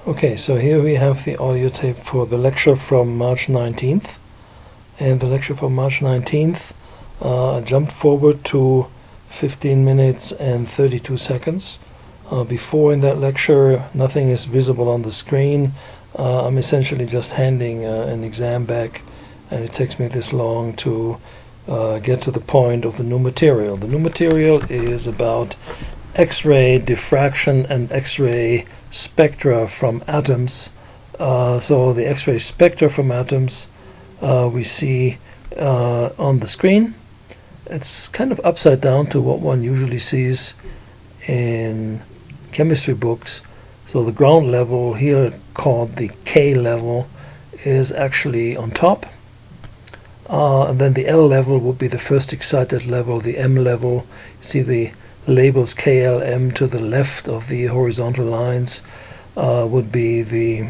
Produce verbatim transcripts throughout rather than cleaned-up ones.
Okay, so here we have the audio tape for the lecture from March nineteenth. And the lecture from March nineteenth uh, jumped forward to fifteen minutes and thirty-two seconds. Uh, before in that lecture, nothing is visible on the screen. Uh, I'm essentially just handing uh, an exam back, and it takes me this long to uh, get to the point of the new material. The new material is about X-ray diffraction and X-ray spectra from atoms. Uh, so the X-ray spectra from atoms uh, we see uh, on the screen. It's kind of upside down to what one usually sees in chemistry books. So the ground level here, called the K level, is actually on top. Uh, and then the L level would be the first excited level. The M level, you see the labels K L M to the left of the horizontal lines, uh, would be the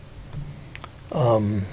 um,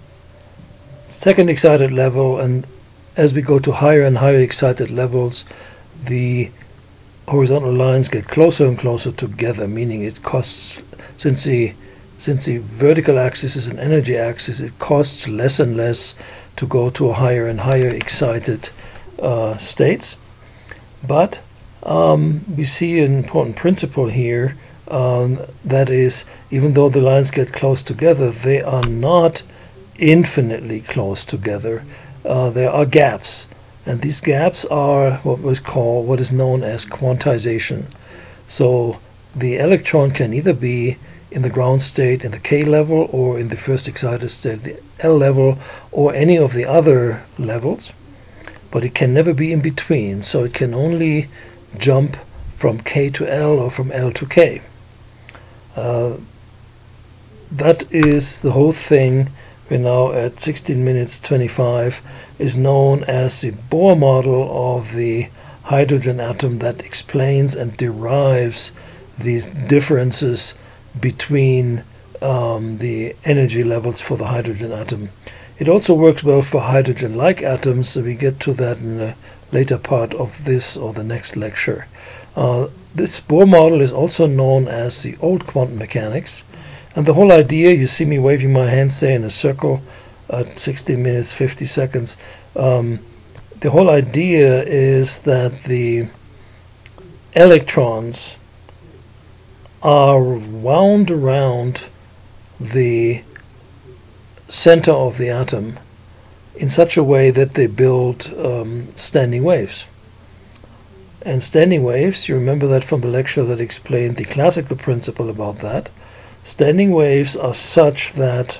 second excited level, and as we go to higher and higher excited levels, the horizontal lines get closer and closer together, meaning it costs, since the since the vertical axis is an energy axis, it costs less and less to go to a higher and higher excited uh, states. But Um, we see an important principle here, um, that is, even though the lines get close together, they are not infinitely close together. Uh, there are gaps, and these gaps are what we call what is known as quantization. So the electron can either be in the ground state in the K level, or in the first excited state, the L level, or any of the other levels, but it can never be in between. So it can only jump from K to L or from L to K. Uh, that is the whole thing. We're now at sixteen minutes twenty-five, is known as the Bohr model of the hydrogen atom, that explains and derives these differences between um, the energy levels for the hydrogen atom. It also works well for hydrogen-like atoms, so we get to that in a later part of this or the next lecture. Uh, this Bohr model is also known as the old quantum mechanics, and the whole idea, you see me waving my hand, say, in a circle at sixteen minutes fifty seconds. Um, the whole idea is that the electrons are wound around the center of the atom in such a way that they build um, standing waves. And standing waves, you remember that from the lecture that explained the classical principle about that. Standing waves are such that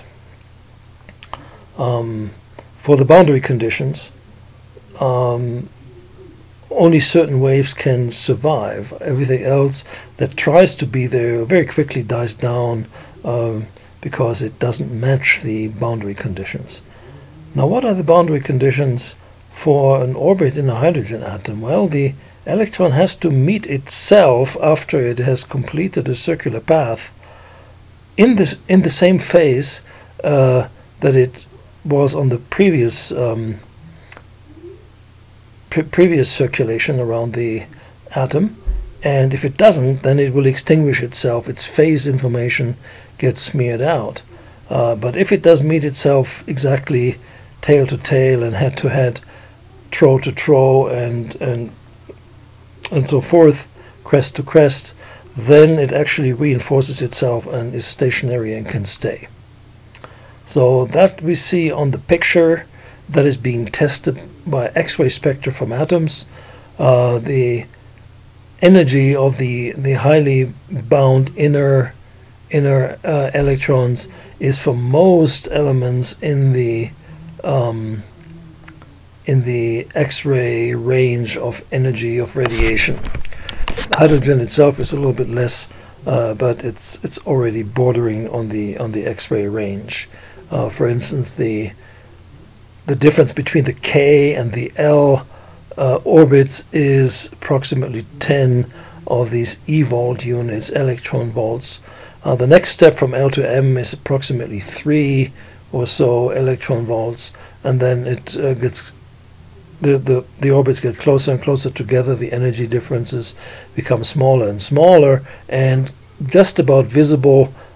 um, for the boundary conditions, um, only certain waves can survive. Everything else that tries to be there very quickly dies down um, because it doesn't match the boundary conditions. Now, what are the boundary conditions for an orbit in a hydrogen atom? Well, the electron has to meet itself after it has completed a circular path in this in the same phase uh, that it was on the previous um, pre previous circulation around the atom. And if it doesn't, then it will extinguish itself. Its phase information gets smeared out. Uh, but if it does meet itself exactly tail to tail and head to head, trough to trough, and and and so forth, crest to crest, then it actually reinforces itself and is stationary and can stay. So that we see on the picture that is being tested by X-ray spectra from atoms. Uh, the energy of the the highly bound inner inner uh, electrons is for most elements in the Um, in the X-ray range of energy of radiation. Hydrogen itself is a little bit less, uh, but it's it's already bordering on the on the X-ray range. Uh, for instance, the the difference between the K and the L uh, orbits is approximately ten of these eVolt units, electron volts. Uh, the next step from L to M is approximately three or so electron volts, and then it uh, gets the, the the orbits get closer and closer together. The energy differences become smaller and smaller, and just about visible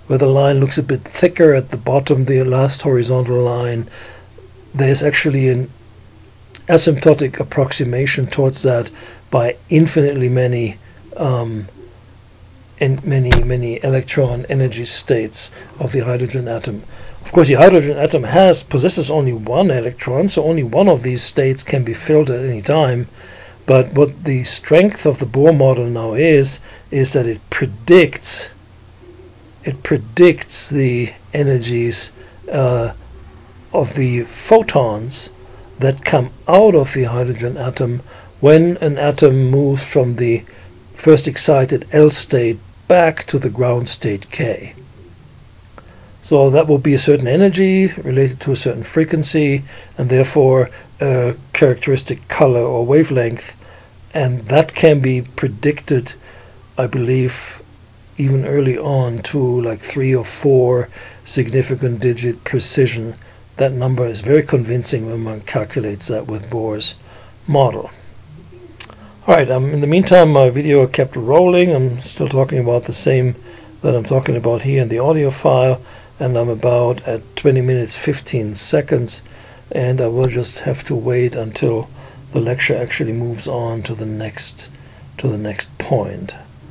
where the line looks a bit thicker at the bottom, the last horizontal line, there's actually an asymptotic approximation towards that by infinitely many um, and many, many electron energy states of the hydrogen atom. Of course, the hydrogen atom has possesses only one electron, so only one of these states can be filled at any time. But what the strength of the Bohr model now is, is that it predicts, it predicts the energies uh, of the photons that come out of the hydrogen atom when an atom moves from the first excited L state back to the ground state K. So that will be a certain energy related to a certain frequency, and therefore a characteristic color or wavelength, and that can be predicted, I believe, even early on to like three or four significant digit precision. That number is very convincing when one calculates that with Bohr's model. Alright, um, in the meantime, my video kept rolling. I'm still talking about the same that I'm talking about here in the audio file, and I'm about at twenty minutes fifteen seconds, and I will just have to wait until the lecture actually moves on to the next to the next point.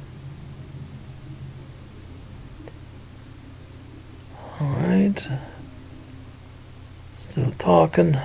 Alright, still talking.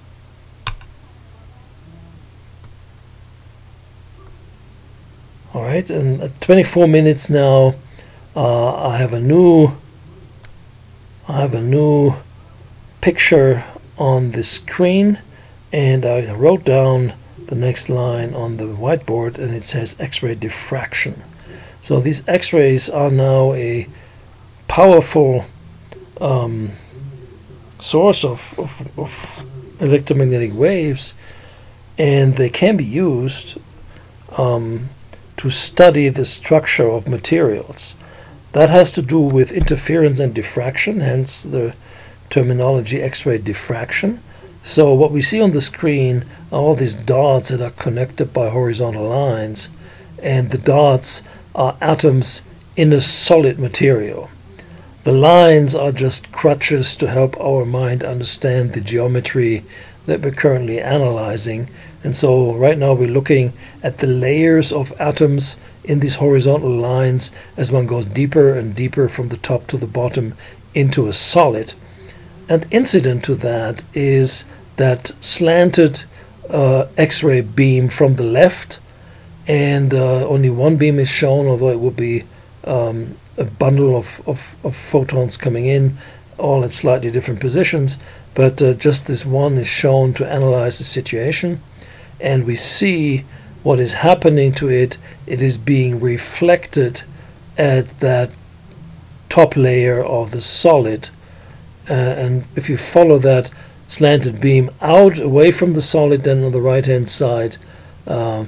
All right, and at twenty-four minutes now, uh, I have a new, I have a new picture on the screen, and I wrote down the next line on the whiteboard, and it says X-ray diffraction. So these X-rays are now a powerful um, source of, of, of electromagnetic waves, and they can be used um, to study the structure of materials. That has to do with interference and diffraction, hence the terminology X-ray diffraction. So what we see on the screen are all these dots that are connected by horizontal lines, and the dots are atoms in a solid material. The lines are just crutches to help our mind understand the geometry that we're currently analyzing. And so right now we're looking at the layers of atoms in these horizontal lines as one goes deeper and deeper from the top to the bottom into a solid. And incident to that is that slanted uh, X-ray beam from the left, and uh, only one beam is shown, although it will be um, a bundle of, of, of photons coming in, all at slightly different positions, but uh, just this one is shown to analyze the situation. And we see what is happening to it. It is being reflected at that top layer of the solid. Uh, and if you follow that slanted beam out away from the solid, then on the right hand side, uh,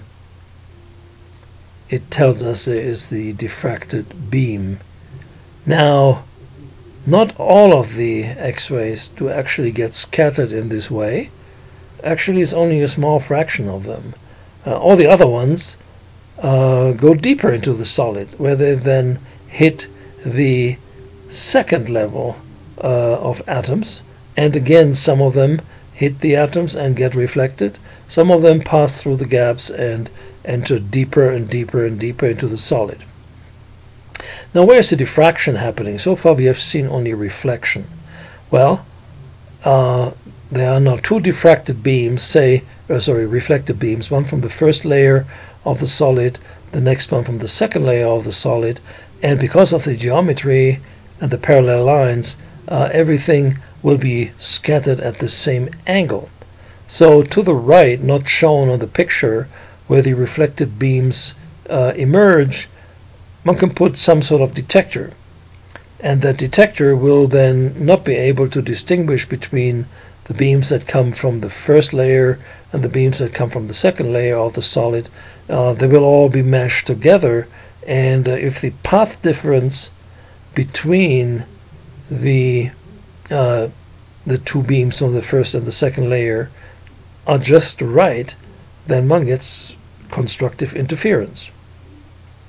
it tells us there is the diffracted beam. Now, not all of the X-rays do actually get scattered in this way. Actually, it's only a small fraction of them. Uh, all the other ones uh, go deeper into the solid, where they then hit the second level uh, of atoms. And again, some of them hit the atoms and get reflected. Some of them pass through the gaps and enter deeper and deeper and deeper into the solid. Now, where's the diffraction happening? So far, we have seen only reflection. Well, uh, there are now two diffracted beams, say, uh, sorry, reflected beams, one from the first layer of the solid, the next one from the second layer of the solid, and because of the geometry and the parallel lines, uh, everything will be scattered at the same angle. So to the right, not shown on the picture, where the reflected beams uh, emerge, one can put some sort of detector, and that detector will then not be able to distinguish between the beams that come from the first layer and the beams that come from the second layer of the solid. Uh, they will all be meshed together, and uh, if the path difference between the uh, the two beams from the first and the second layer are just right, then one gets constructive interference.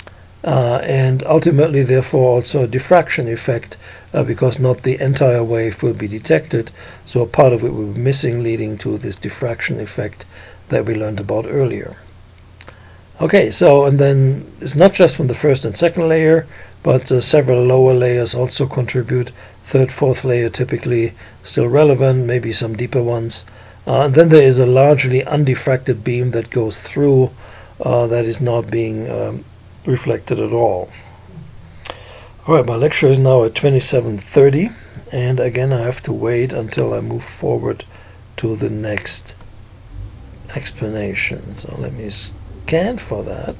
uh, and ultimately therefore also a diffraction effect, uh, because not the entire wave will be detected, so a part of it will be missing, leading to this diffraction effect that we learned about earlier. Okay, so and then it's not just from the first and second layer, but uh, several lower layers also contribute. Third, fourth layer typically still relevant, maybe some deeper ones. Uh, and then there is a largely undiffracted beam that goes through, uh, that is not being um, reflected at all. Alright, my lecture is now at twenty-seven thirty, and again I have to wait until I move forward to the next explanation. So let me scan for that.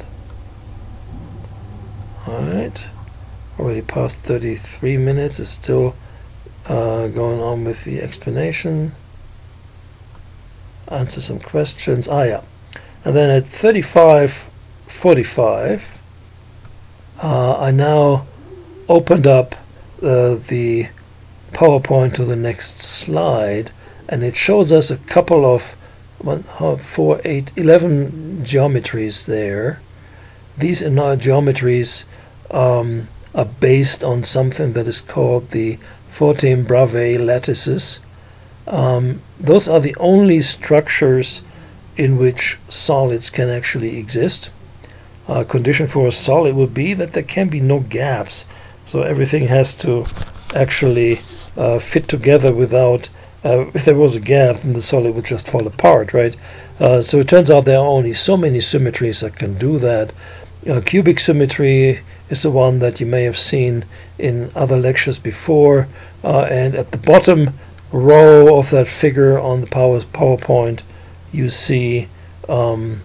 Alright, already past thirty-three minutes, is still uh, going on with the explanation. Answer some questions. Ah, yeah. And then at thirty-five forty-five, uh, I now opened up uh, the PowerPoint to the next slide, and it shows us a couple of one, four, eight, eleven geometries there. These geometries um, are based on something that is called the Fortin-Bravais lattices. Um, those are the only structures in which solids can actually exist. A uh, condition for a solid would be that there can be no gaps, so everything has to actually uh, fit together without, uh, if there was a gap, then the solid would just fall apart, right? Uh, so it turns out there are only so many symmetries that can do that. Uh, cubic symmetry is the one that you may have seen in other lectures before, uh, and at the bottom row of that figure on the power PowerPoint you see um,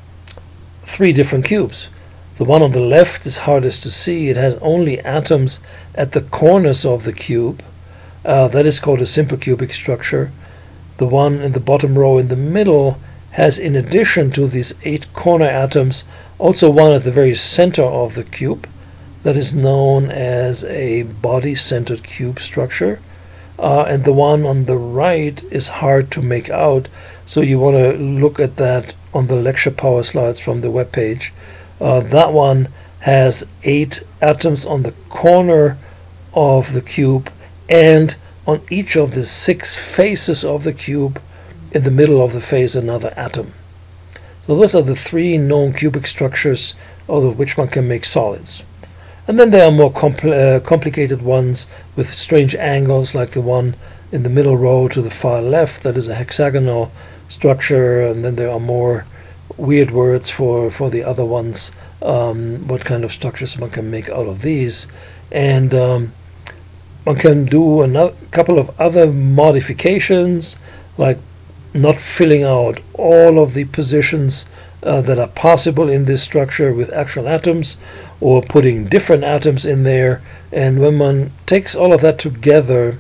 three different cubes. The one on the left is hardest to see. It has only atoms at the corners of the cube. Uh, that is called a simple cubic structure. The one in the bottom row in the middle has, in addition to these eight corner atoms, also one at the very center of the cube. That is known as a body-centered cube structure. Uh, and the one on the right is hard to make out, so you want to look at that on the lecture power slides from the web page. Uh, that one has eight atoms on the corner of the cube, and on each of the six faces of the cube, in the middle of the face, another atom. So those are the three known cubic structures, out of which one can make solids. And then there are more compl uh, complicated ones with strange angles, like the one in the middle row to the far left, that is a hexagonal structure. And then there are more weird words for, for the other ones, um, what kind of structures one can make out of these. And um, one can do a couple of other modifications, like not filling out all of the positions uh, that are possible in this structure with actual atoms, or putting different atoms in there. And when one takes all of that together,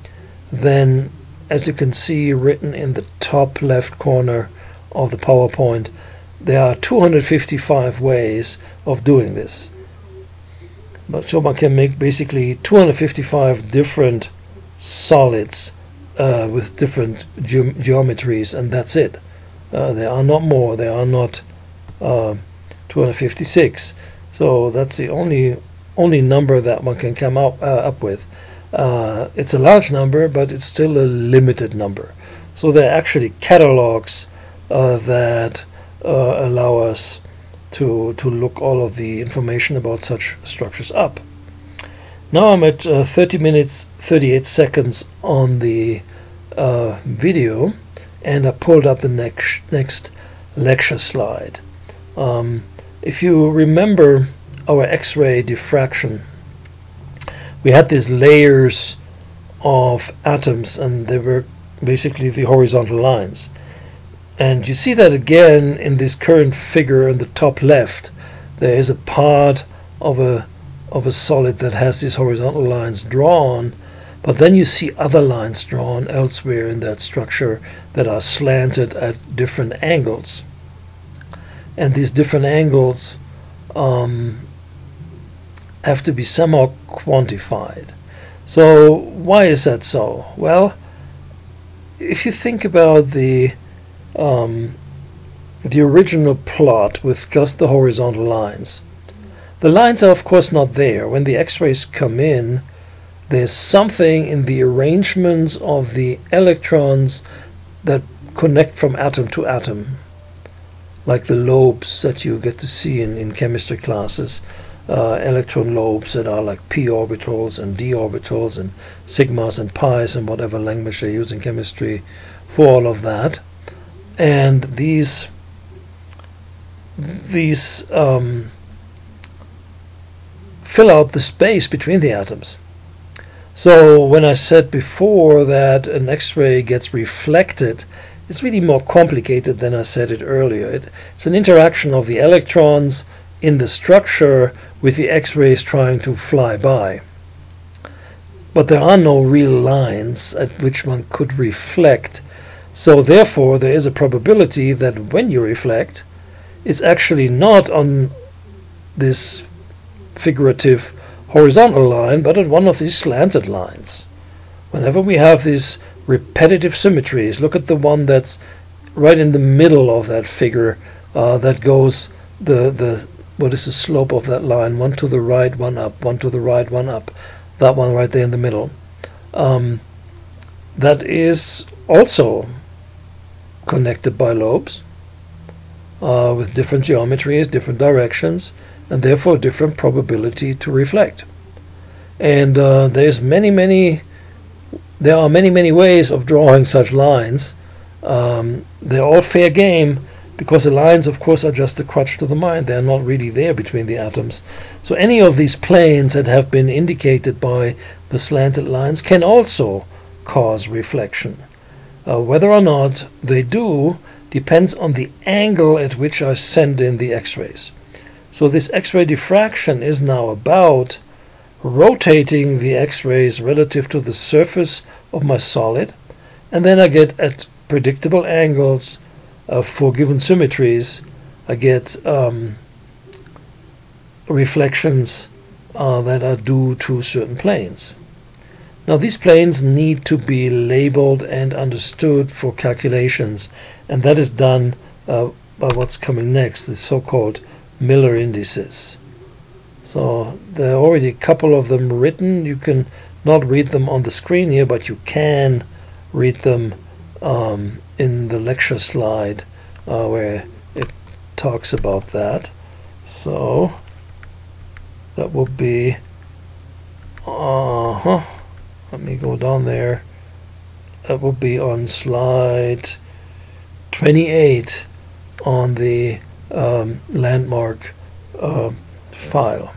then, as you can see written in the top left corner of the PowerPoint, there are two hundred fifty-five ways of doing this. But so one can make basically two hundred fifty-five different solids uh, with different ge geometries, and that's it. Uh, there are not more. There are not uh, two hundred fifty-six. So that's the only only number that one can come up, uh, up with. Uh, it's a large number, but it's still a limited number. So there are actually catalogs uh, that uh, allow us to, to look all of the information about such structures up. Now I'm at uh, thirty minutes, thirty-eight seconds on the uh, video, and I pulled up the next, next lecture slide. Um, If you remember our X-ray diffraction, we had these layers of atoms, and they were basically the horizontal lines. And you see that again in this current figure in the top left. There is a part of a of a solid that has these horizontal lines drawn, but then you see other lines drawn elsewhere in that structure that are slanted at different angles. And these different angles um, have to be somehow quantified. So why is that so? Well, if you think about the um, the original plot with just the horizontal lines, The lines are of course not there. When the X-rays come in, there's something in the arrangements of the electrons that connect from atom to atom, like the lobes that you get to see in, in chemistry classes, uh, electron lobes that are like p orbitals and d orbitals and sigmas and pi's and whatever language they use in chemistry for all of that. And these these um, fill out the space between the atoms. So when I said before that an X-ray gets reflected, it's really more complicated than I said it earlier. It, it's an interaction of the electrons in the structure with the X-rays trying to fly by. But there are no real lines at which one could reflect. So therefore there is a probability that when you reflect, it's actually not on this figurative horizontal line, but at one of these slanted lines. Whenever we have these repetitive symmetries, look at the one that's right in the middle of that figure, uh, that goes the the what is the slope of that line? One to the right, one up, one to the right, one up. That one right there in the middle. Um, that is also connected by lobes uh, with different geometries, different directions, and therefore different probability to reflect. And uh, there's many, many, there are many, many ways of drawing such lines. Um, they're all fair game, because the lines, of course, are just a crutch to the mind. They're not really there between the atoms. So any of these planes that have been indicated by the slanted lines can also cause reflection. Uh, whether or not they do depends on the angle at which I send in the X-rays. So this X-ray diffraction is now about rotating the X-rays relative to the surface of my solid, and then I get at predictable angles uh, for given symmetries, I get um, reflections uh, that are due to certain planes. Now these planes need to be labeled and understood for calculations, and that is done uh, by what's coming next, the so-called Miller indices. So there are already a couple of them written. You can not read them on the screen here, but you can read them um, in the lecture slide uh, where it talks about that. So that will be, uh-huh, let me go down there. That will be on slide twenty-eight on the um, landmark uh, file.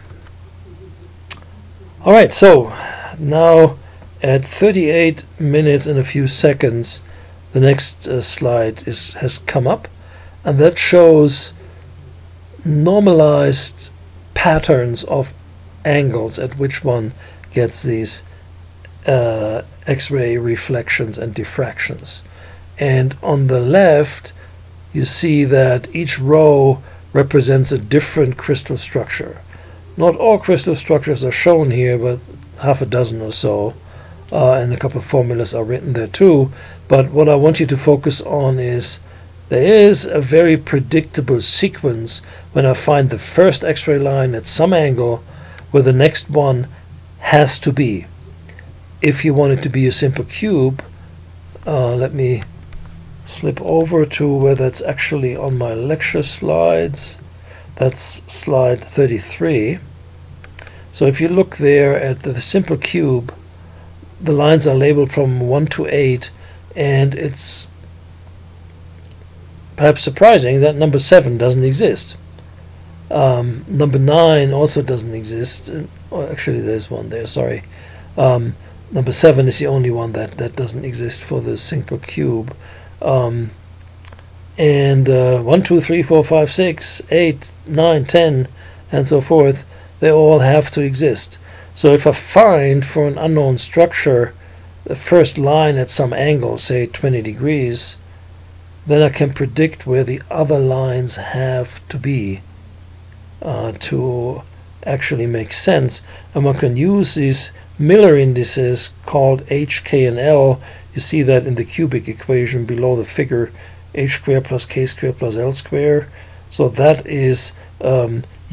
All right, so now at thirty-eight minutes and a few seconds, the next uh, slide is has come up, and that shows normalized patterns of angles at which one gets these uh, X-ray reflections and diffractions. And on the left, you see that each row represents a different crystal structure. Not all crystal structures are shown here, but half a dozen or so, uh, and a couple of formulas are written there too. But what I want you to focus on is there is a very predictable sequence when I find the first X-ray line at some angle where the next one has to be. If you want it to be a simple cube, uh, let me slip over to where that's actually on my lecture slides. That's slide thirty-three. So if you look there at the simple cube, the lines are labeled from one to eight, and it's perhaps surprising that number seven doesn't exist. Um, number nine also doesn't exist. Oh, actually, there's one there, sorry. Um, number seven is the only one that, that doesn't exist for the simple cube. Um, and uh, one, two, three, four, five, six, eight, nine, ten, and so forth, they all have to exist. So if I find for an unknown structure the first line at some angle, say twenty degrees, then I can predict where the other lines have to be uh, to actually make sense. And one can use these Miller indices called H, K, and L. You see that in the cubic equation below the figure, H squared plus K squared plus L squared. So that is um,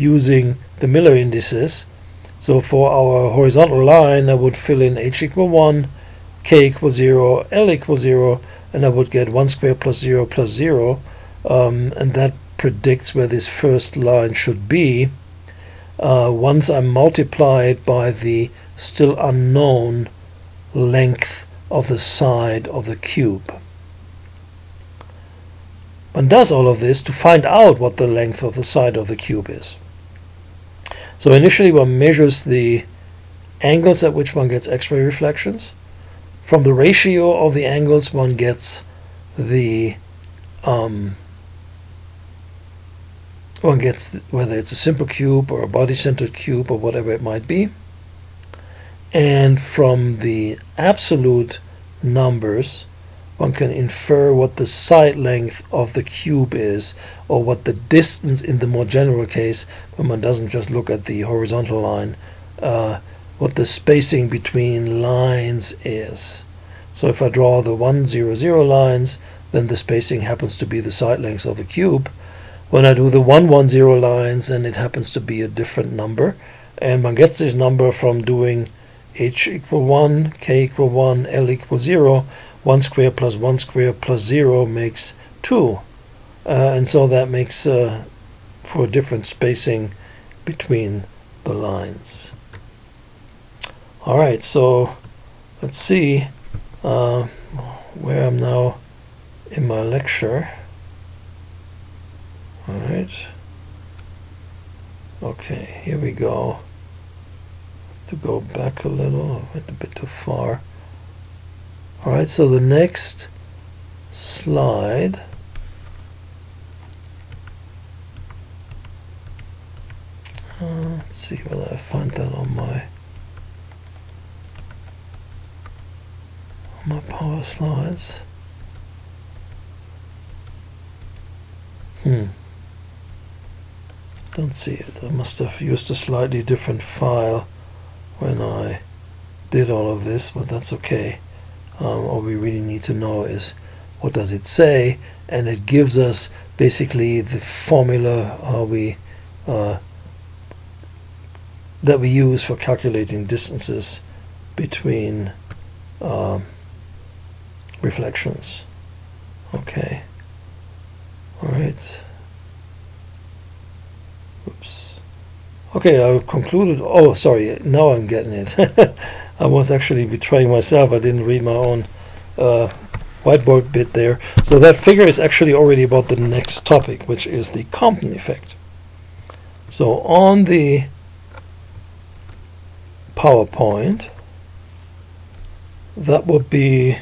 using the Miller indices. So for our horizontal line, I would fill in h equal one, k equals zero, l equals zero, and I would get one squared plus zero plus zero, um, and that predicts where this first line should be. Uh, once I multiply it by the still unknown length of the side of the cube. One does all of this to find out what the length of the side of the cube is. So initially one measures the angles at which one gets X-ray reflections. From the ratio of the angles one gets the um, one gets whether it's a simple cube or a body-centered cube or whatever it might be. And from the absolute numbers one can infer what the side length of the cube is, or what the distance in the more general case, when one doesn't just look at the horizontal line, uh, what the spacing between lines is. So if I draw the one, zero, zero lines, then the spacing happens to be the side length of the cube. When I do the one, one, zero lines, then it happens to be a different number. And one gets this number from doing h equal one, k equal one, l equal zero. one squared plus one squared plus zero makes two. Uh, and so that makes uh, for different spacing between the lines. Alright, so let's see uh, where I'm now in my lecture. Alright. Okay, here we go. To go back a little, I went a bit too far. Alright, so the next slide uh, let's see whether I find that on my on my power slides. Hmm. Don't see it. I must have used a slightly different file when I did all of this, but that's okay. Um, all we really need to know is what does it say, and it gives us basically the formula how we uh, that we use for calculating distances between um, reflections. Okay. All right. Oops. Okay, I concluded. Oh, sorry. Now I'm getting it. I was actually betraying myself. I didn't read my own uh, whiteboard bit there. So that figure is actually already about the next topic, which is the Compton effect. So on the PowerPoint, that would be,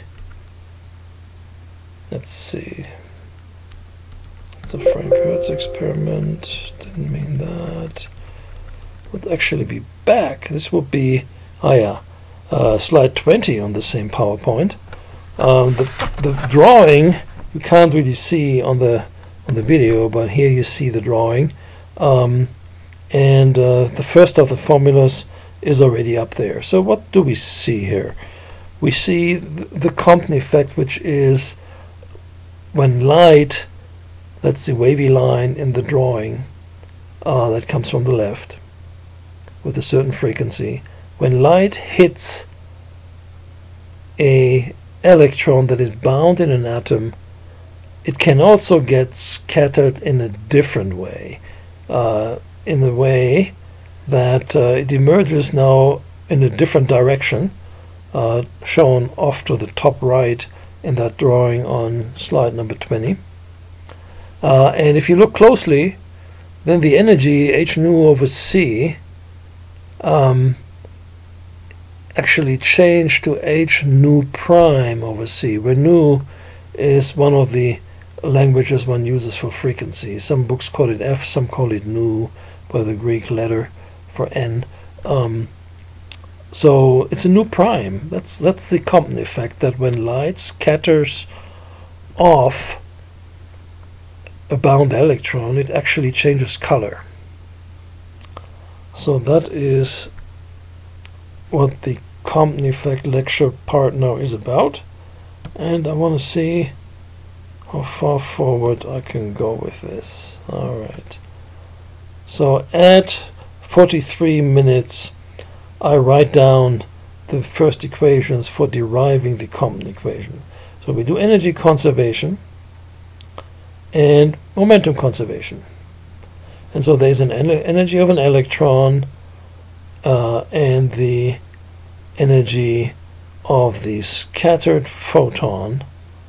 let's see, it's a Frank-Hertz experiment. Didn't mean that. Would actually be back. This would be, oh yeah. Uh, slide twenty on the same PowerPoint. Um, the, the drawing you can't really see on the on the video, but here you see the drawing, um, and uh, the first of the formulas is already up there. So what do we see here? We see th the Compton effect, which is when light, that's the wavy line in the drawing uh, that comes from the left with a certain frequency. When light hits a electron that is bound in an atom, it can also get scattered in a different way, uh, in the way that uh, it emerges now in a different direction, uh, shown off to the top right in that drawing on slide number twenty. Uh, and if you look closely, then the energy h nu over c um, actually changed to h nu prime over c, where nu is one of the languages one uses for frequency. Some books call it f, some call it nu, by the Greek letter for n. Um, so it's a nu prime. That's that's the Compton effect, that when light scatters off a bound electron, it actually changes color. So that is what the Compton effect lecture part now is about, and I want to see how far forward I can go with this. Alright, So at forty-three minutes, I write down the first equations for deriving the Compton equation. So we do energy conservation and momentum conservation. And so there's an en energy of an electron uh, and the energy of the scattered photon,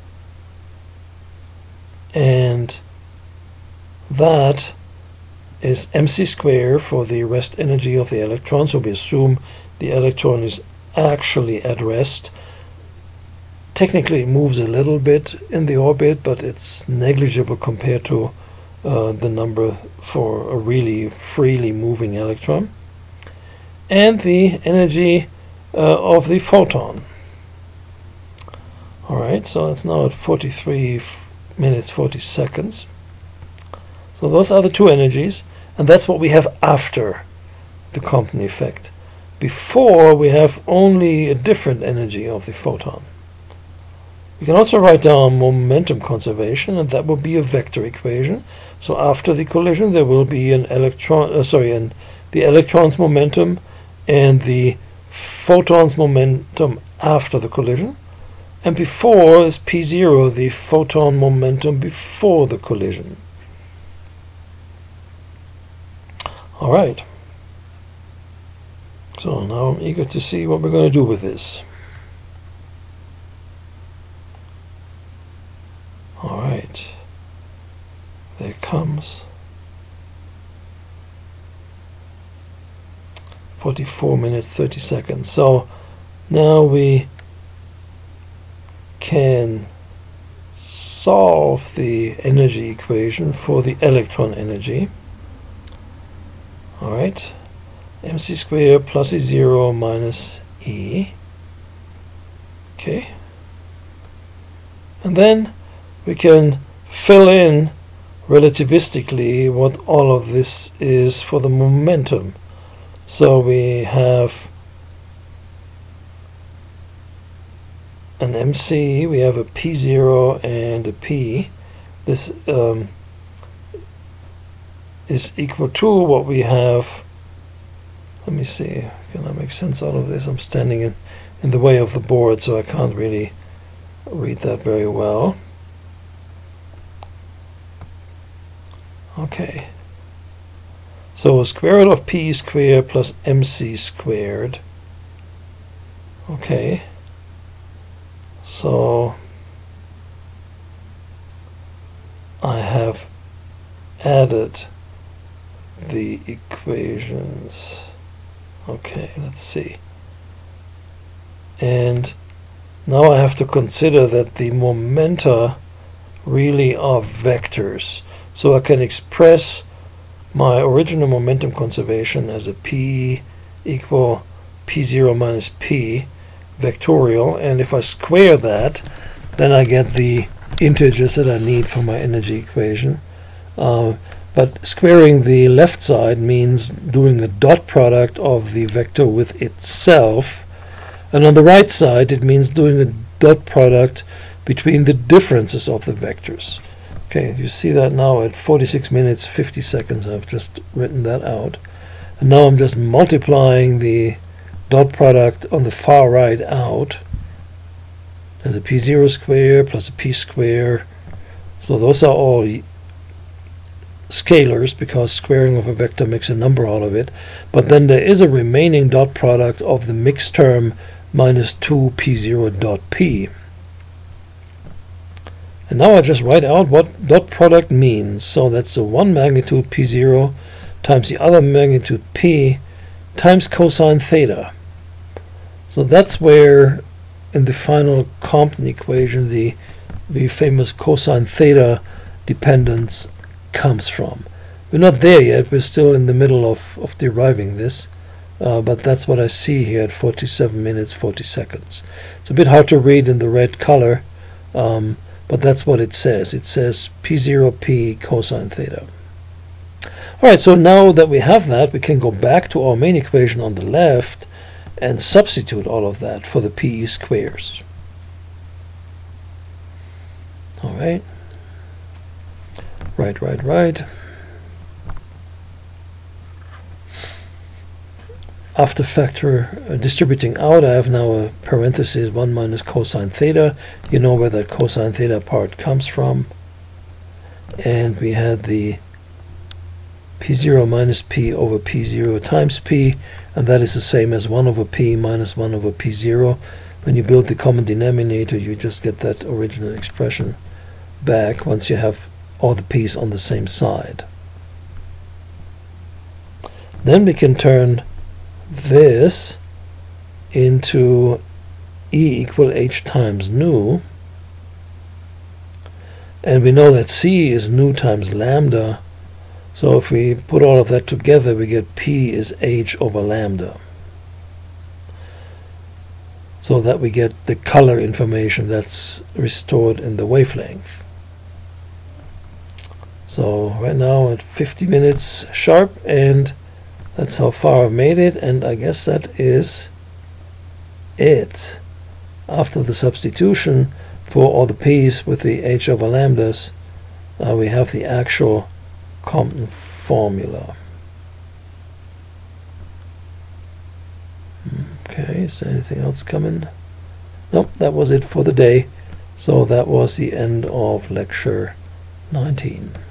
and that is mc squared for the rest energy of the electron. So we assume the electron is actually at rest. Technically it moves a little bit in the orbit, but it's negligible compared to uh, the number for a really freely moving electron. And the energy uh, of the photon. Alright, so it's now at forty-three minutes forty seconds. So those are the two energies, and that's what we have after the Compton effect. Before, we have only a different energy of the photon. We can also write down momentum conservation, and that will be a vector equation. So after the collision, there will be an electron, uh, sorry, and the electron's momentum and the photon's momentum after the collision. And before is P zero, the photon momentum before the collision. All right. So now I'm eager to see what we're going to do with this. All right. There it comes. forty-four minutes thirty seconds. So now we can solve the energy equation for the electron energy. All right. Mc squared plus E zero minus E. Okay. And then we can fill in relativistically what all of this is for the momentum. So we have an M C, we have a P zero and a P. This um, is equal to what we have. Let me see, can I make sense out of this? I'm standing in, in the way of the board, so I can't really read that very well. Okay. So square root of P squared plus mc squared. Okay. So I have added the equations. Okay, let's see. And now I have to consider that the momenta really are vectors. So I can express my original momentum conservation as a P equal P zero minus P vectorial, and if I square that, then I get the integers that I need for my energy equation. Uh, but squaring the left side means doing a dot product of the vector with itself, and on the right side it means doing a dot product between the differences of the vectors. Okay, you see that now at forty-six minutes fifty seconds. I've just written that out, and now I'm just multiplying the dot product on the far right out. There's a P zero square plus a P square. So those are all scalars because squaring of a vector makes a number out of it. But then there is a remaining dot product of the mixed term minus two P zero dot P. And now I just write out what dot product means. So that's the one magnitude P zero times the other magnitude P times cosine theta. So that's where in the final Compton equation the, the famous cosine theta dependence comes from. We're not there yet. We're still in the middle of, of deriving this. Uh, but that's what I see here at forty-seven minutes forty seconds. It's a bit hard to read in the red color. Um, But that's what it says. It says P zero P cosine theta. All right, so now that we have that, we can go back to our main equation on the left and substitute all of that for the P E squares. All right. Right, right, right. after factor uh, distributing out, I have now a parenthesis one minus cosine theta. You know where that cosine theta part comes from. And we had the p zero minus p over p zero times p, and that is the same as one over p minus one over p zero. When you build the common denominator, you just get that original expression back once you have all the p's on the same side. Then we can turn this into E equal h times nu, and we know that c is nu times lambda, so if we put all of that together, we get p is h over lambda, so that we get the color information that's restored in the wavelength. So right now at fifty minutes sharp, and that's how far I've made it, and I guess that is it. After the substitution for all the p's with the h over lambdas, uh, we have the actual Compton formula. Okay, is there anything else coming? Nope, that was it for the day. So that was the end of lecture nineteen.